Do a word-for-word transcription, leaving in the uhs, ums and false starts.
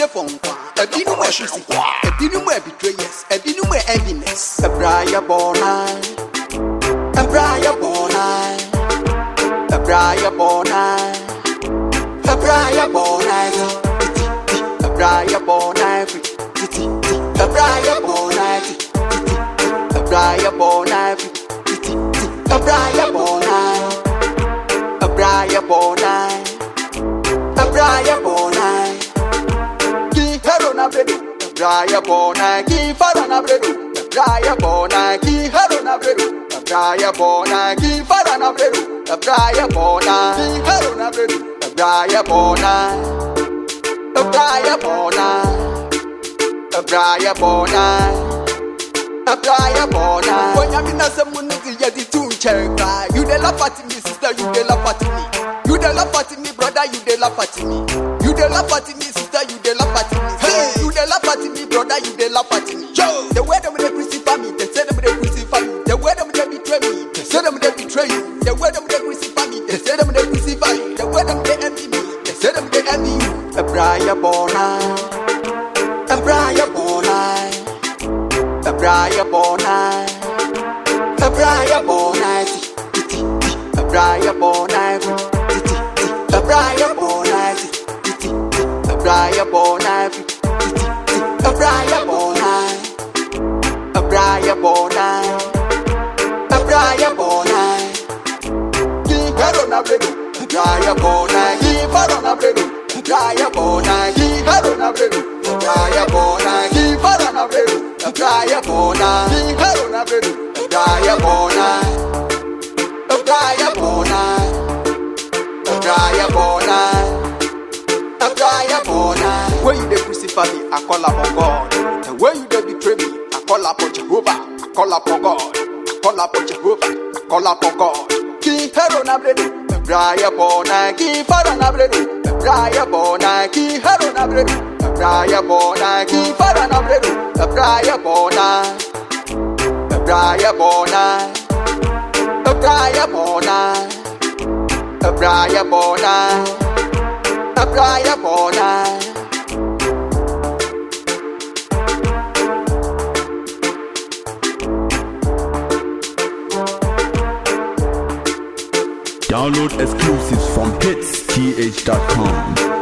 tie phone kwa. Ebi no more shisi. Ebi no more betrayers. Ebi no more enviness. Ebraya bonai. Ebraya bonai. Ebraya bonai. Ebraya bonai. Ebraya bonai. Ebraya bonai. Ebraya bonai. Ebraya bonai. Ebraya bonai. Ebraya bonai. Ki hero na bredu. Ebraya bonai. Ki faro na bredu. Ebraya bonai. Ki hero na bredu. Ebraya bonai. Ki faro na bredu. Ebraya bonai. Ki hero na bredu. Ebraya bonai. Ebraya bonai. Ebraya bonai. Ebraya bonai. When I'm in a someone you get the tune check. You dey laugh at me, sister, you dey laugh at me. You dey laugh at me, brother, you dey laugh at me. You dey laugh at me, sister, you dey laugh at me. Hey, you dey laugh at me, brother, you dey laugh at me. Yo, the way them they crucify me, they say them they crucify me. The way them they betray me, they say them they betray you. The way them they crucify me, they say them they crucify you. The way them they envy me, they say them they envy you. Ebraya bonai. Ebraya bonai. Ebraya bonai. Ebraya bonai. Ebraya bonai. Ebraya bonai. Ebraya bonai. Ebraya bonai. Ebraya bonai. Ebraya bonai. Ki hero na bredu. Ebraya bonai. Ki faro na bredu. Ebraya bonai. Ki hero na bredu. Ebraya bonai. Ki faro na bredu. Ebraya bonai. Ki hero na bredu. Ebraya bonai. Ebraya bonai. Ebraya bonai. Ebraya bonai. When you dey crucify me, I call upon God. And when you dey betray me, I call upon Jehovah. I call upon God. I call upon Jehovah. I call upon God. Ki hero na bredu. Ebraya bonai. Ki faro na bredu. Ebraya bonai. Ki hero na bredu. Ebraya bonai. Ki faro na bredu. Ebraya bonai. Ebraya bonai. Ebraya bonai. Ebraya bonai. Ebraya bonai. Download exclusives from hits t h dot com.